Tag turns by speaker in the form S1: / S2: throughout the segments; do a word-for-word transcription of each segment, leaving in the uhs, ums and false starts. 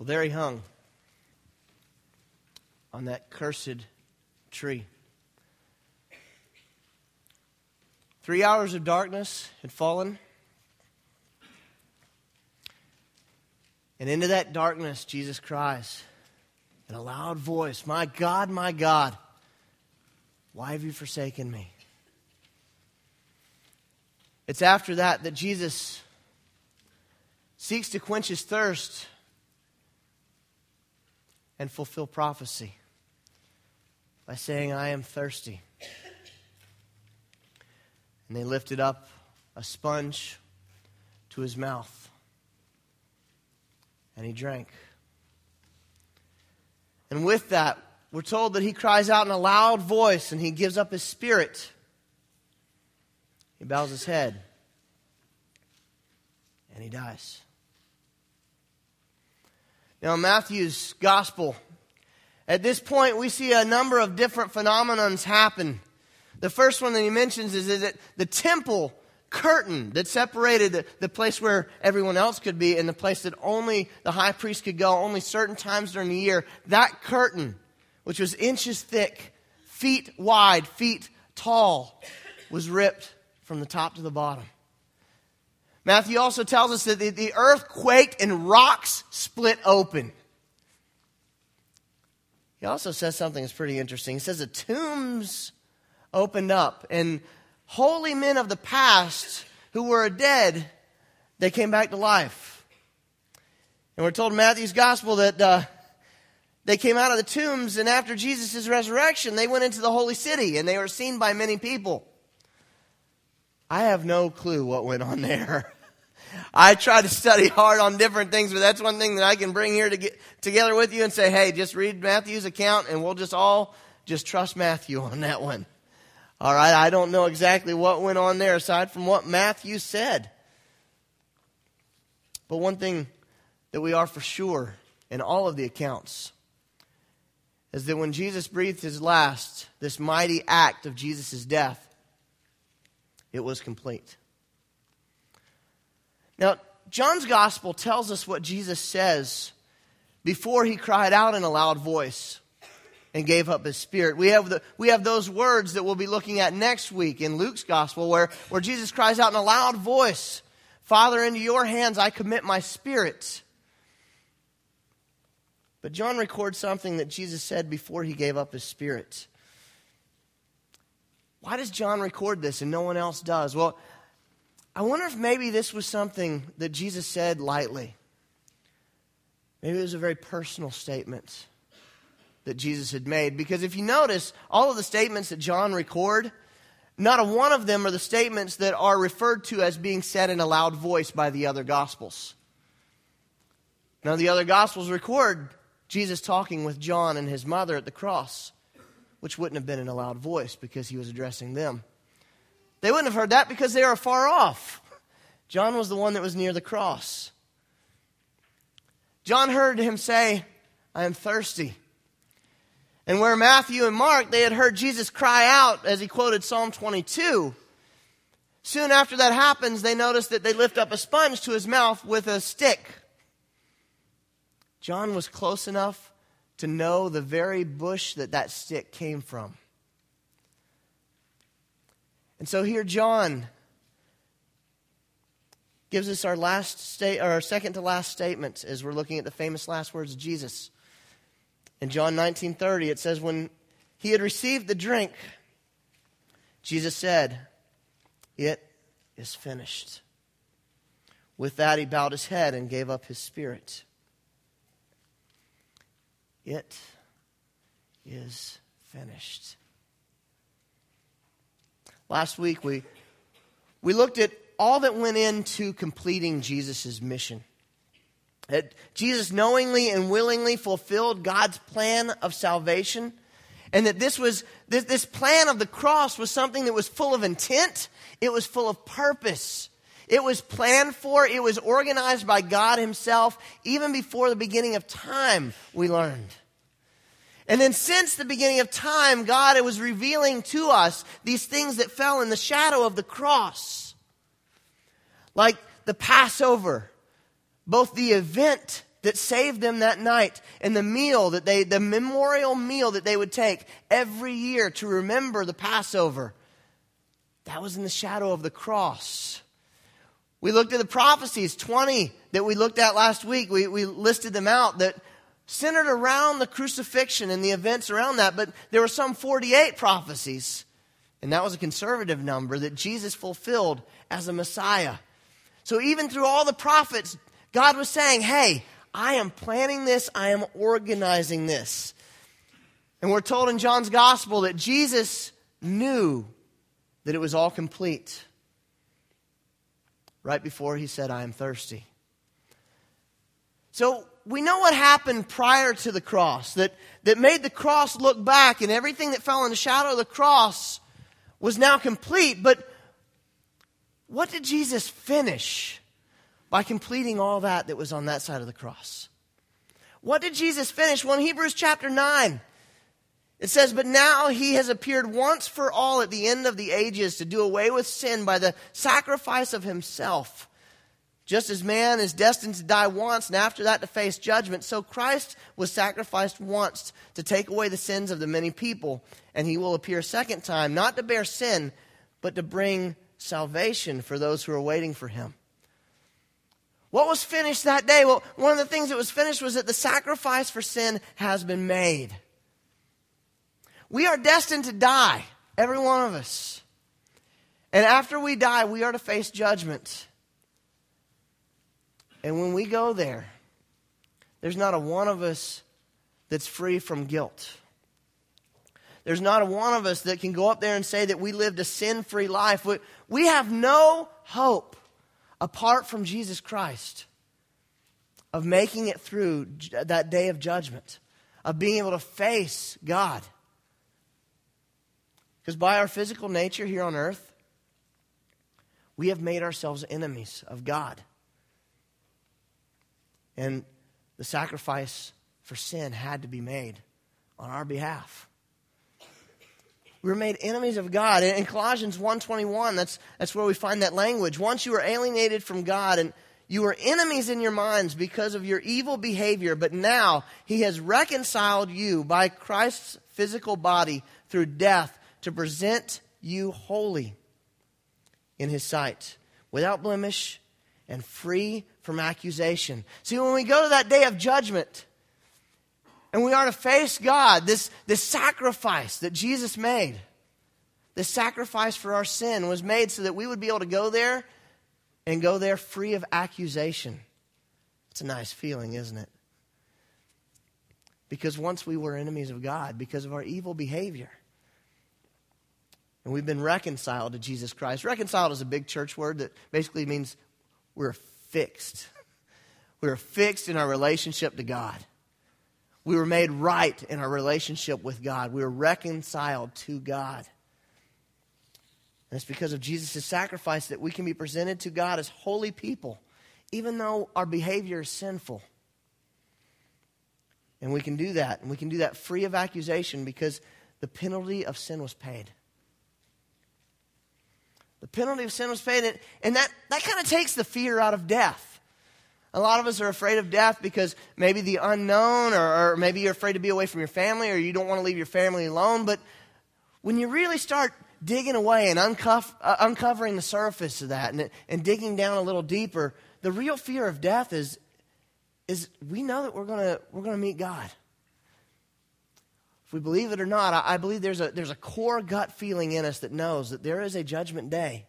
S1: Well, there he hung on that cursed tree. Three hours of darkness had fallen. And into that darkness, Jesus cries in a loud voice, "My God, my God, why have you forsaken me?" It's after that that Jesus seeks to quench his thirst and fulfill prophecy by saying, "I am thirsty." And they lifted up a sponge to his mouth, and he drank. And with that, we're told that he cries out in a loud voice, and he gives up his spirit. He bows his head, and he dies. Now, in Matthew's gospel, at this point, we see a number of different phenomenons happen. The first one that he mentions is that the temple curtain that separated the, the place where everyone else could be and the place that only the high priest could go, only certain times during the year, that curtain, which was inches thick, feet wide, feet tall, was ripped from the top to the bottom. Matthew also tells us that the, the earth quaked and rocks split open. He also says something that's pretty interesting. He says the tombs opened up, and holy men of the past who were dead, they came back to life. And we're told in Matthew's gospel that uh, they came out of the tombs, and after Jesus' resurrection, they went into the holy city, and they were seen by many people. I have no clue what went on there. I try to study hard on different things, but that's one thing that I can bring here to get together with you and say, hey, just read Matthew's account, and we'll just all just trust Matthew on that one. All right, I don't know exactly what went on there aside from what Matthew said. But one thing that we are for sure in all of the accounts is that when Jesus breathed his last, this mighty act of Jesus' death, it was complete. Now, John's gospel tells us what Jesus says before he cried out in a loud voice and gave up his spirit. We have the we have those words that we'll be looking at next week in Luke's gospel where, where Jesus cries out in a loud voice, "Father, into your hands I commit my spirit." But John records something that Jesus said before he gave up his spirit. Why does John record this and no one else does? Well, I wonder if maybe this was something that Jesus said lightly. Maybe it was a very personal statement that Jesus had made. Because if you notice, all of the statements that John record, not a one of them are the statements that are referred to as being said in a loud voice by the other Gospels. Now, the other Gospels record Jesus talking with John and his mother at the cross, which wouldn't have been in a loud voice because he was addressing them. They wouldn't have heard that because they were far off. John was the one that was near the cross. John heard him say, "I am thirsty." And where Matthew and Mark, they had heard Jesus cry out as he quoted Psalm twenty-two. Soon after that happens, they notice that they lift up a sponge to his mouth with a stick. John was close enough to know the very bush that that stick came from. And so here John gives us our last state, or our second to last statement as we're looking at the famous last words of Jesus. In John nineteen thirty, it says, when he had received the drink, Jesus said, "It is finished." With that, he bowed his head and gave up his spirit. It is finished. Last week, we, we looked at all that went into completing Jesus' mission. That Jesus knowingly and willingly fulfilled God's plan of salvation. And that this was this, this plan of the cross was something that was full of intent. It was full of purpose. It was planned for. It was organized by God himself. Even before the beginning of time, we learned. And then since the beginning of time, God was revealing to us these things that fell in the shadow of the cross. Like the Passover. Both the event that saved them that night. And the meal that they, the memorial meal that they would take every year to remember the Passover, that was in the shadow of the cross. We looked at the prophecies, twenty that we looked at last week. We, we listed them out that centered around the crucifixion and the events around that. But there were some forty-eight prophecies, and that was a conservative number, that Jesus fulfilled as a Messiah. So even through all the prophets, God was saying, hey, I am planning this, I am organizing this. And we're told in John's gospel that Jesus knew that it was all complete right before he said, I am thirsty. So we know what happened prior to the cross, that, that made the cross look back, and everything that fell in the shadow of the cross was now complete. But what did Jesus finish by completing all that that was on that side of the cross? What did Jesus finish? Well, in Hebrews chapter nine, it says, but now he has appeared once for all at the end of the ages to do away with sin by the sacrifice of himself. Just as man is destined to die once and after that to face judgment, so Christ was sacrificed once to take away the sins of the many people. And he will appear a second time, not to bear sin, but to bring salvation for those who are waiting for him. What was finished that day? Well, one of the things that was finished was that the sacrifice for sin has been made. We are destined to die, every one of us. And after we die, we are to face judgment. And when we go there, there's not a one of us that's free from guilt. There's not a one of us that can go up there and say that we lived a sin-free life. We, we have no hope apart from Jesus Christ of making it through that day of judgment, of being able to face God. Because by our physical nature here on earth, we have made ourselves enemies of God. And the sacrifice for sin had to be made on our behalf. We were made enemies of God. In Colossians one twenty-one, that's, that's where we find that language. Once you were alienated from God and you were enemies in your minds because of your evil behavior, but now he has reconciled you by Christ's physical body through death to present you holy in his sight, without blemish and free from accusation. See, when we go to that day of judgment and we are to face God, this, this sacrifice that Jesus made, this sacrifice for our sin was made so that we would be able to go there and go there free of accusation. It's a nice feeling, isn't it? Because once we were enemies of God because of our evil behavior. And we've been reconciled to Jesus Christ. Reconciled is a big church word that basically means we're fixed. We were fixed in our relationship to God. We were made right in our relationship with God. We were reconciled to God. And it's because of Jesus' sacrifice that we can be presented to God as holy people, even though our behavior is sinful. And we can do that. And we can do that free of accusation because the penalty of sin was paid. The penalty of sin was paid, and that, that kind of takes the fear out of death. A lot of us are afraid of death because maybe the unknown, or, or maybe you're afraid to be away from your family, or you don't want to leave your family alone. But when you really start digging away and uncuff, uh, uncovering the surface of that and, and digging down a little deeper, the real fear of death is, is we know that we're going we're gonna meet God. If we believe it or not, I believe there's a, there's a core gut feeling in us that knows that there is a judgment day.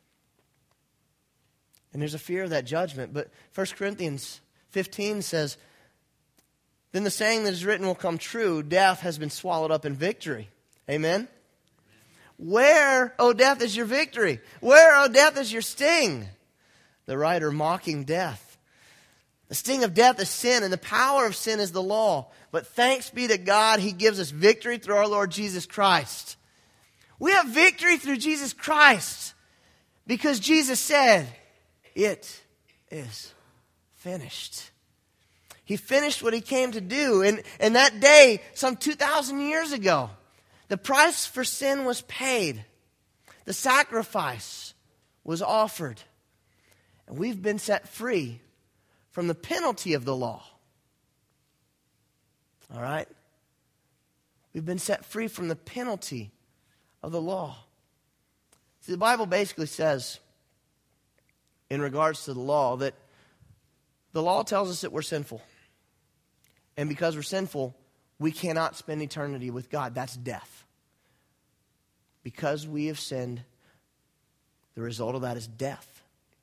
S1: And there's a fear of that judgment. But First Corinthians fifteen says, then the saying that is written will come true, death has been swallowed up in victory. Amen? Where, O death, is your victory? Where, O death, is your sting? The writer mocking death. The sting of death is sin, and the power of sin is the law. But thanks be to God, he gives us victory through our Lord Jesus Christ. We have victory through Jesus Christ because Jesus said, it is finished. He finished what he came to do. And, and that day, some two thousand years ago, the price for sin was paid. The sacrifice was offered. And we've been set free from the penalty of the law. All right? We've been set free from the penalty of the law. See, the Bible basically says, in regards to the law, that the law tells us that we're sinful. And because we're sinful, we cannot spend eternity with God. That's death. Because we have sinned, the result of that is death.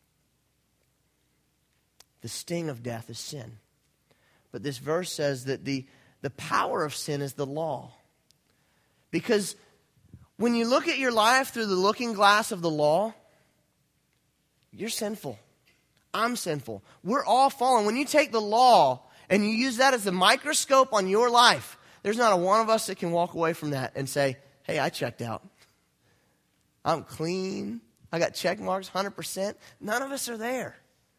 S1: The sting of death is sin. But this verse says that the, the power of sin is the law. Because when you look at your life through the looking glass of the law, you're sinful. I'm sinful. We're all fallen. When you take the law and you use that as a microscope on your life, there's not a one of us that can walk away from that and say, hey, I checked out. I'm clean. I got check marks, one hundred percent. None of us are there.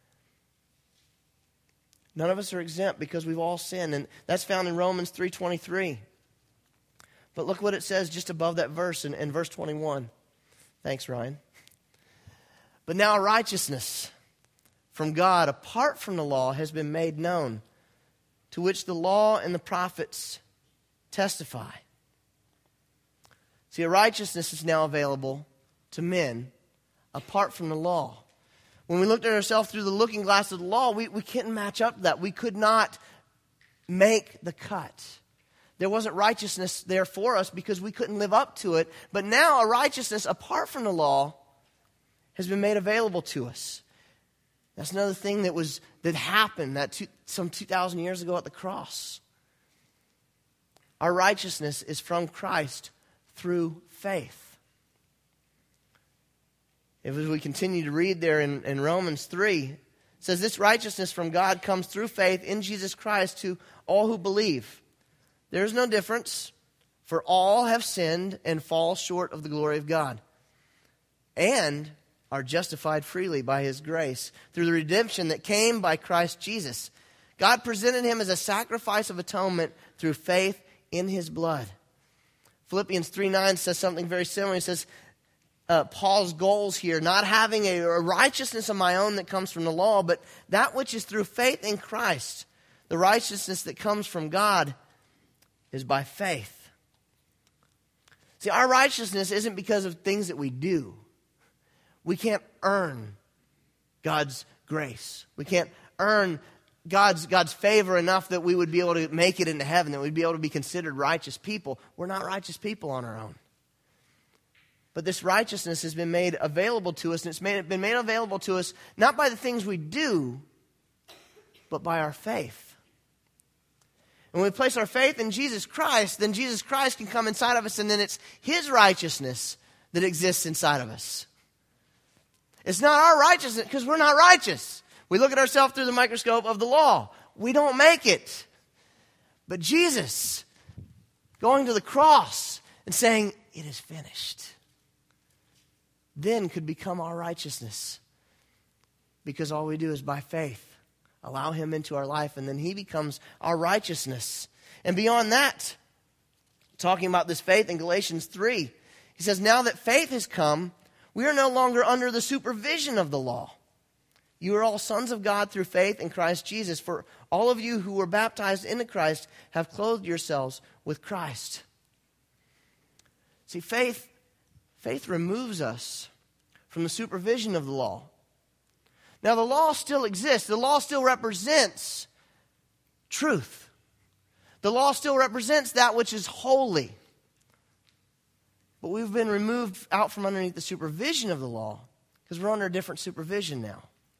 S1: None of us are exempt because we've all sinned. And that's found in Romans three twenty-three. But look what it says just above that verse in, in verse twenty-one. Thanks, Ryan. But now righteousness from God apart from the law has been made known, to which the law and the prophets testify. See, a righteousness is now available to men apart from the law. When we looked at ourselves through the looking glass of the law, we, we couldn't match up to that. We could not make the cut. There wasn't righteousness there for us because we couldn't live up to it. But now a righteousness apart from the law has been made available to us. That's another thing that was that happened that two, some two thousand years ago at the cross. Our righteousness is from Christ through faith. If we continue to read there in, in Romans three, it says, this righteousness from God comes through faith in Jesus Christ to all who believe. There is no difference, for all have sinned and fall short of the glory of God, and are justified freely by His grace through the redemption that came by Christ Jesus. God presented Him as a sacrifice of atonement through faith in His blood. Philippians three nine says something very similar. It says, uh, Paul's goals here, not having a, a righteousness of my own that comes from the law, but that which is through faith in Christ. The righteousness that comes from God is by faith. See, our righteousness isn't because of things that we do. We can't earn God's grace. We can't earn God's, God's favor enough that we would be able to make it into heaven, that we'd be able to be considered righteous people. We're not righteous people on our own. But this righteousness has been made available to us, and it's made, been made available to us not by the things we do, but by our faith. And when we place our faith in Jesus Christ, then Jesus Christ can come inside of us, and then it's His righteousness that exists inside of us. It's not our righteousness because we're not righteous. We look at ourselves through the microscope of the law. We don't make it. But Jesus going to the cross and saying, it is finished, then could become our righteousness. Because all we do is by faith allow Him into our life, and then He becomes our righteousness. And beyond that, talking about this faith in Galatians three, he says, now that faith has come, we are no longer under the supervision of the law. You are all sons of God through faith in Christ Jesus. For all of you who were baptized into Christ have clothed yourselves with Christ. See, faith, faith removes us from the supervision of the law. Now, the law still exists. The law still represents truth. The law still represents that which is holy. But we've been removed out from underneath the supervision of the law because we're under a different supervision now.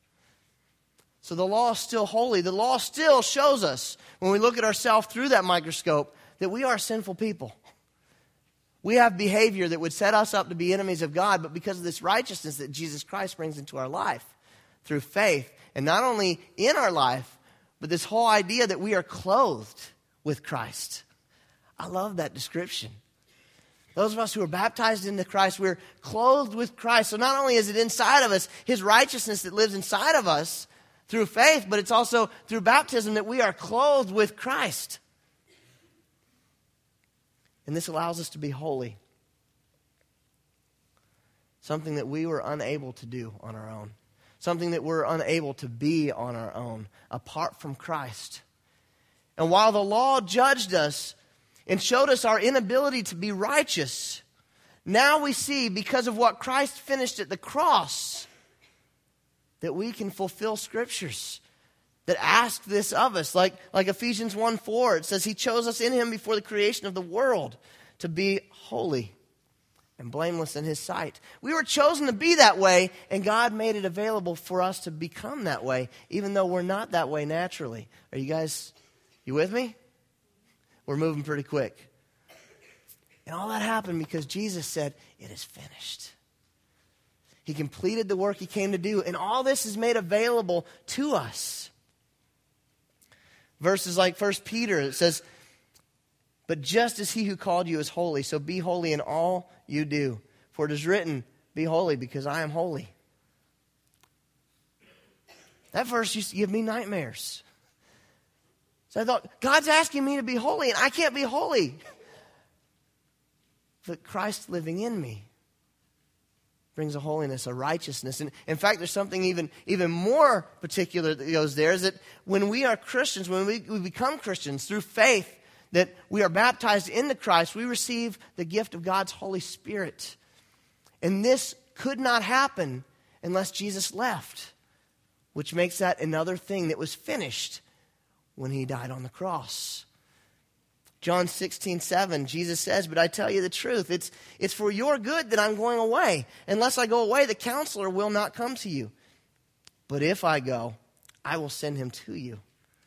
S1: So the law is still holy. The law still shows us, when we look at ourselves through that microscope, that we are sinful people. We have behavior that would set us up to be enemies of God, but because of this righteousness that Jesus Christ brings into our life through faith, and not only in our life, but this whole idea that we are clothed with Christ. I love that description. Those of us who are baptized into Christ, we're clothed with Christ. So not only is it inside of us, His righteousness that lives inside of us through faith, but it's also through baptism that we are clothed with Christ. And this allows us to be holy. Something that we were unable to do on our own. Something that we're unable to be on our own, apart from Christ. And while the law judged us and showed us our inability to be righteous, now we see, because of what Christ finished at the cross, that we can fulfill scriptures that ask this of us. Like, like Ephesians one four, it says he chose us in him before the creation of the world to be holy and blameless in his sight. We were chosen to be that way, and God made it available for us to become that way, even though we're not that way naturally. Are you guys, you with me? We're moving pretty quick. And all that happened because Jesus said, it is finished. He completed the work he came to do, and all this is made available to us. Verses like First Peter, it says, but just as he who called you is holy, so be holy in all you do. For it is written, be holy because I am holy. That verse used to give me nightmares. So I thought, God's asking me to be holy, and I can't be holy. But Christ living in me brings a holiness, a righteousness. And in fact, there's something even, even more particular that goes there, is that when we are Christians, when we, we become Christians through faith, that we are baptized into Christ, we receive the gift of God's Holy Spirit. And this could not happen unless Jesus left, which makes that another thing that was finished when he died on the cross. John sixteen seven, Jesus says, but I tell you the truth, it's, it's for your good that I'm going away. Unless I go away, the counselor will not come to you. But if I go, I will send him to you.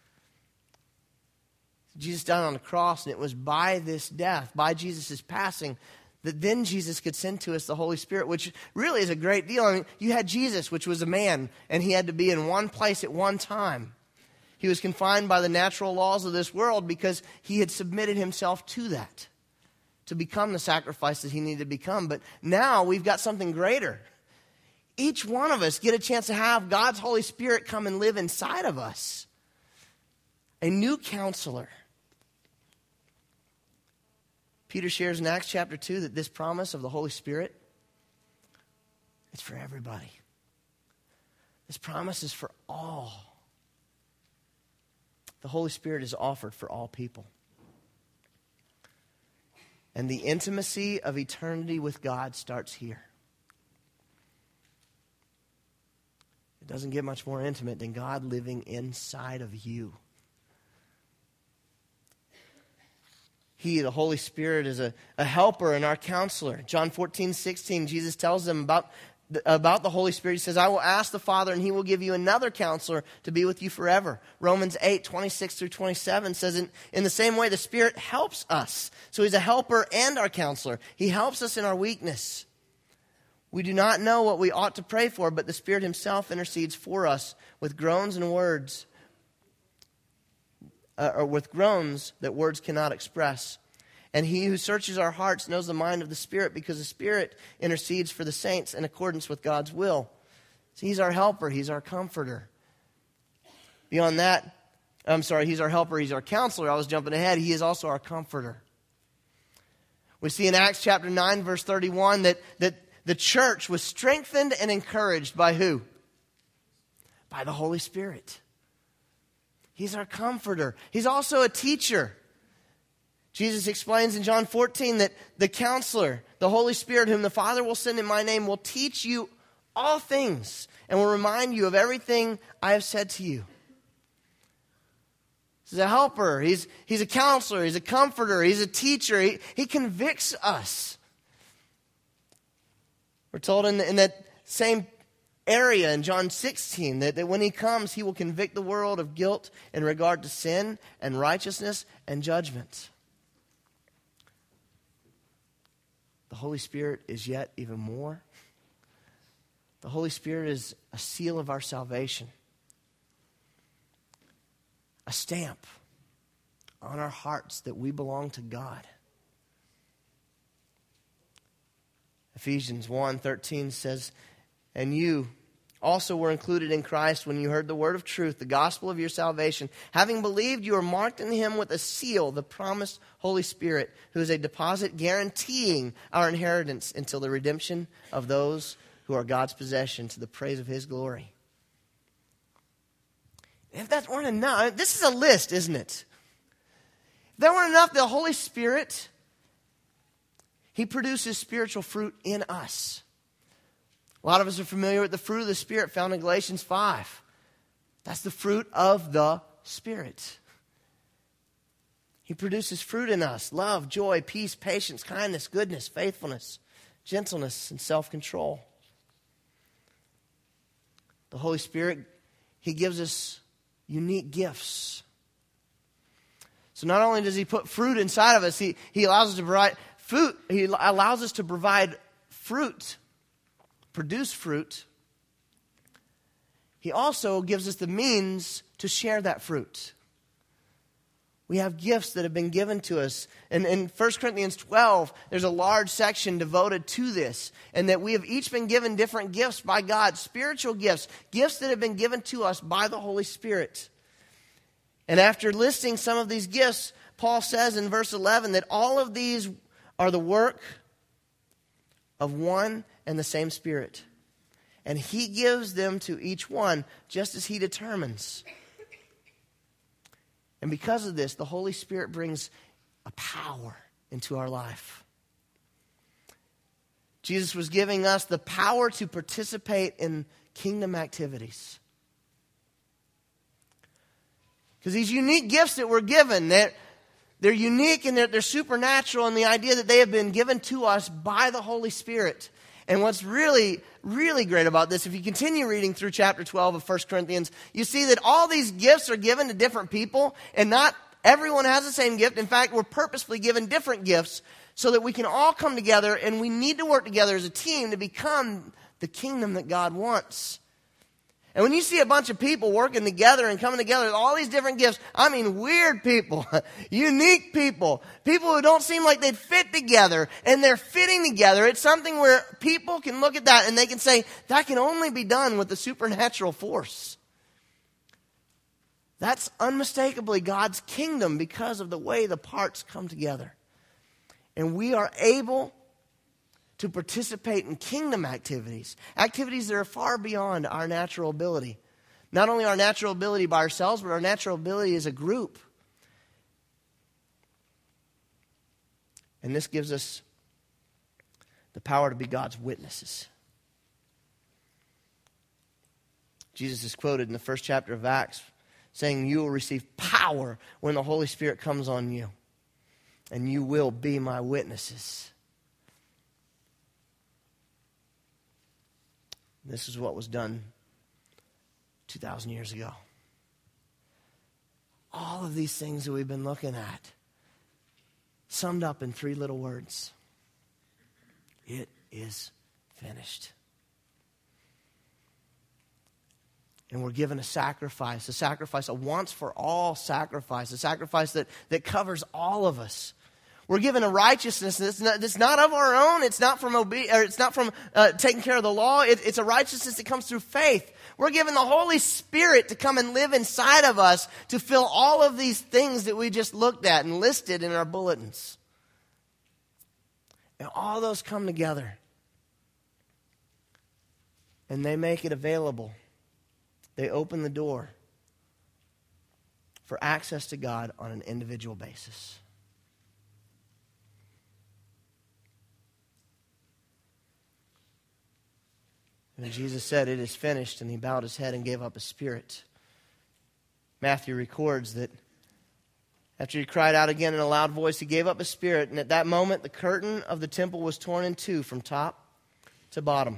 S1: Jesus died on the cross, and it was by this death, by Jesus' passing, that then Jesus could send to us the Holy Spirit, which really is a great deal. I mean, you had Jesus, which was a man, and he had to be in one place at one time. He was confined by the natural laws of this world because he had submitted himself to that, to become the sacrifice that he needed to become. But now we've got something greater. Each one of us get a chance to have God's Holy Spirit come and live inside of us. A new counselor. Peter shares in Acts chapter two that this promise of the Holy Spirit is for everybody. This promise is for all. The Holy Spirit is offered for all people. And the intimacy of eternity with God starts here. It doesn't get much more intimate than God living inside of you. He, the Holy Spirit, is a, a helper and our counselor. John fourteen sixteen, Jesus tells them about About the Holy Spirit. He says, I will ask the Father, and he will give you another counselor to be with you forever. Romans eight twenty-six through twenty-seven says, in, in the same way, the Spirit helps us. So he's a helper and our counselor. He helps us in our weakness. We do not know what we ought to pray for, but the Spirit himself intercedes for us with groans and words, uh, or with groans that words cannot express. And he who searches our hearts knows the mind of the Spirit, because the Spirit intercedes for the saints in accordance with God's will. So he's our helper. He's our comforter. Beyond that, I'm sorry, he's our helper. He's our counselor. I was jumping ahead. He is also our comforter. We see in Acts chapter nine, verse thirty-one, that, that the church was strengthened and encouraged by who? By the Holy Spirit. He's our comforter. He's also a teacher. Jesus explains in John fourteen that the counselor, the Holy Spirit, whom the Father will send in my name, will teach you all things and will remind you of everything I have said to you. He's a helper. He's, he's a counselor. He's a comforter. He's a teacher. He, he convicts us. We're told in, in that same area in John sixteen that, that when he comes, he will convict the world of guilt in regard to sin and righteousness and judgment. The Holy Spirit is yet even more. The Holy Spirit is a seal of our salvation. A stamp on our hearts that we belong to God. Ephesians one thirteen says, and you also were included in Christ when you heard the word of truth, the gospel of your salvation. Having believed, you are marked in him with a seal, the promised Holy Spirit, who is a deposit guaranteeing our inheritance until the redemption of those who are God's possession, to the praise of his glory. If that weren't enough, this is a list, isn't it? that weren't enough, the Holy Spirit, He produces spiritual fruit in us. A lot of us are familiar with the fruit of the Spirit found in Galatians five. That's the fruit of the Spirit. He produces fruit in us: love, joy, peace, patience, kindness, goodness, faithfulness, gentleness, and self-control. The Holy Spirit, He gives us unique gifts. So not only does He put fruit inside of us, He, he allows us to provide food. He allows us to provide fruit, produce fruit. He also gives us the means to share that fruit. We have gifts that have been given to us. And in First Corinthians twelve, there's a large section devoted to this. And that we have each been given different gifts by God, spiritual gifts, gifts that have been given to us by the Holy Spirit. And after listing some of these gifts, Paul says in verse eleven that all of these are the work of one and the same Spirit. And He gives them to each one just as He determines. And because of this, the Holy Spirit brings a power into our life. Jesus was giving us the power to participate in kingdom activities. Because these unique gifts that we're given, they're, they're unique and they're, they're supernatural in the idea that they have been given to us by the Holy Spirit. And what's really, really great about this, if you continue reading through chapter twelve of First Corinthians, you see that all these gifts are given to different people, and not everyone has the same gift. In fact, we're purposefully given different gifts so that we can all come together, and we need to work together as a team to become the kingdom that God wants. And when you see a bunch of people working together and coming together with all these different gifts, I mean weird people, unique people, people who don't seem like they'd fit together, and they're fitting together. It's something where people can look at that and they can say, that can only be done with the supernatural force. That's unmistakably God's kingdom because of the way the parts come together. And we are able to participate in kingdom activities, activities that are far beyond our natural ability. Not only our natural ability by ourselves, but our natural ability as a group. And this gives us the power to be God's witnesses. Jesus is quoted in the first chapter of Acts saying, "You will receive power when the Holy Spirit comes on you, and you will be my witnesses." This is what was done two thousand years ago. All of these things that we've been looking at, summed up in three little words: it is finished. And we're given a sacrifice, a sacrifice, a once for all sacrifice, a sacrifice that, that covers all of us. We're given a righteousness that's not, that's not of our own. It's not from obe- or it's not from uh, taking care of the law. It, it's a righteousness that comes through faith. We're given the Holy Spirit to come and live inside of us to fill all of these things that we just looked at and listed in our bulletins. And all those come together. And they make it available. They open the door for access to God on an individual basis. And Jesus said, "It is finished," and He bowed His head and gave up His spirit. Matthew records that after He cried out again in a loud voice, He gave up His spirit. And at that moment, the curtain of the temple was torn in two from top to bottom.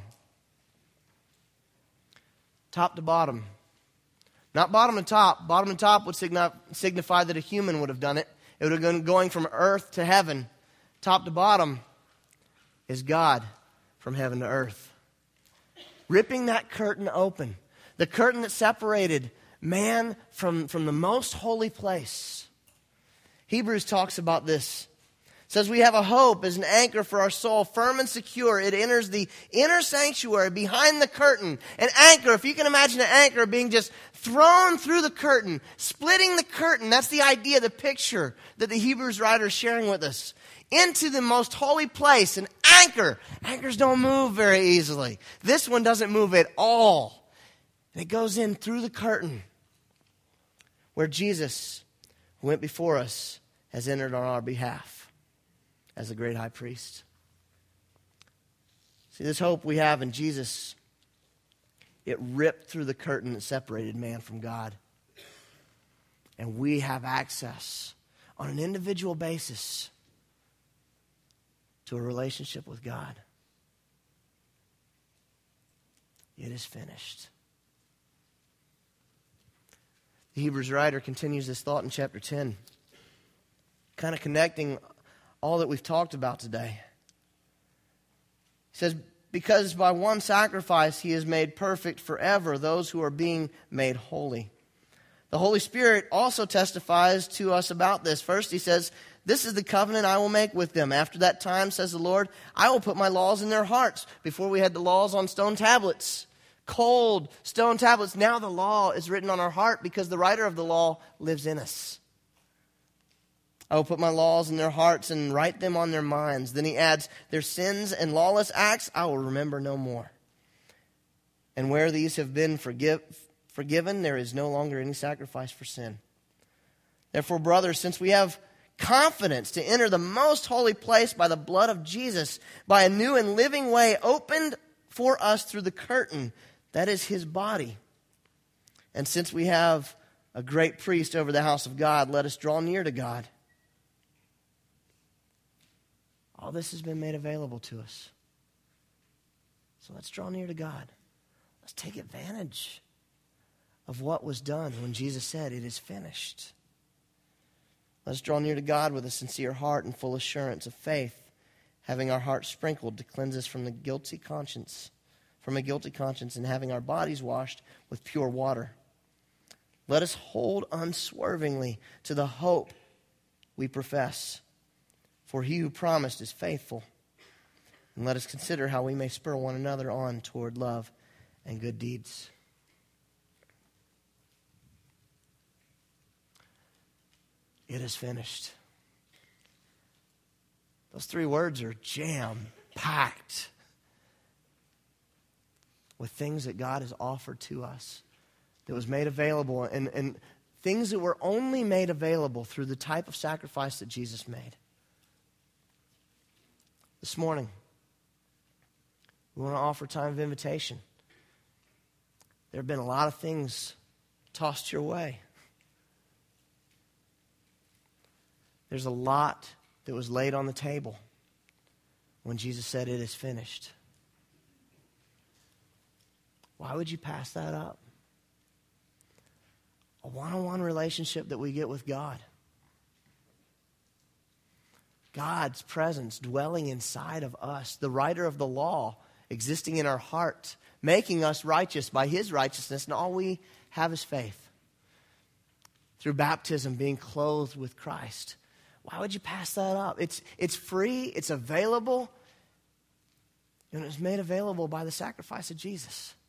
S1: Top to bottom. Not bottom to top. Bottom to top would signify that a human would have done it. It would have been going from earth to heaven. Top to bottom is God from heaven to earth. Ripping that curtain open. The curtain that separated man from, from the most holy place. Hebrews talks about this. It says, "We have a hope as an anchor for our soul, firm and secure. It enters the inner sanctuary behind the curtain." An anchor, if you can imagine an anchor being just thrown through the curtain, splitting the curtain. That's the idea, the picture that the Hebrews writer is sharing with us. Into the most holy place, an anchor. Anchors don't move very easily. This one doesn't move at all. And it goes in through the curtain where Jesus, who went before us, has entered on our behalf as the great high priest. See, this hope we have in Jesus, it ripped through the curtain that separated man from God. And we have access on an individual basis to a relationship with God. It is finished. The Hebrews writer continues this thought in chapter ten, kind of connecting all that we've talked about today. He says, because by one sacrifice he has made perfect forever those who are being made holy. The Holy Spirit also testifies to us about this. First he says, this is the covenant I will make with them. After that time, says the Lord, I will put my laws in their hearts. Before we had the laws on stone tablets, cold stone tablets. Now the law is written on our heart because the writer of the law lives in us. I will put my laws in their hearts and write them on their minds. Then he adds, their sins and lawless acts I will remember no more. And where these have been forgive, forgiven, there is no longer any sacrifice for sin. Therefore, brothers, since we have confidence to enter the most holy place by the blood of Jesus, by a new and living way opened for us through the curtain, that is his body. And since we have a great priest over the house of God, let us draw near to God. All this has been made available to us. So let's draw near to God. Let's take advantage of what was done when Jesus said, it is finished. Let's draw near to God with a sincere heart and full assurance of faith, having our hearts sprinkled to cleanse us from the guilty conscience, from a guilty conscience, and having our bodies washed with pure water. Let us hold unswervingly to the hope we profess, for he who promised is faithful. And let us consider how we may spur one another on toward love and good deeds. It is finished. Those three words are jam-packed with things that God has offered to us, that was made available, and, and things that were only made available through the type of sacrifice that Jesus made. This morning, we want to offer a time of invitation. There have been a lot of things tossed your way. There's a lot that was laid on the table when Jesus said, it is finished. Why would you pass that up? A one-on-one relationship that we get with God. God's presence dwelling inside of us. The writer of the law existing in our heart, making us righteous by his righteousness, and all we have is faith. Through baptism, being clothed with Christ. Why would you pass that up? It's, it's free, it's available, and it was made available by the sacrifice of Jesus.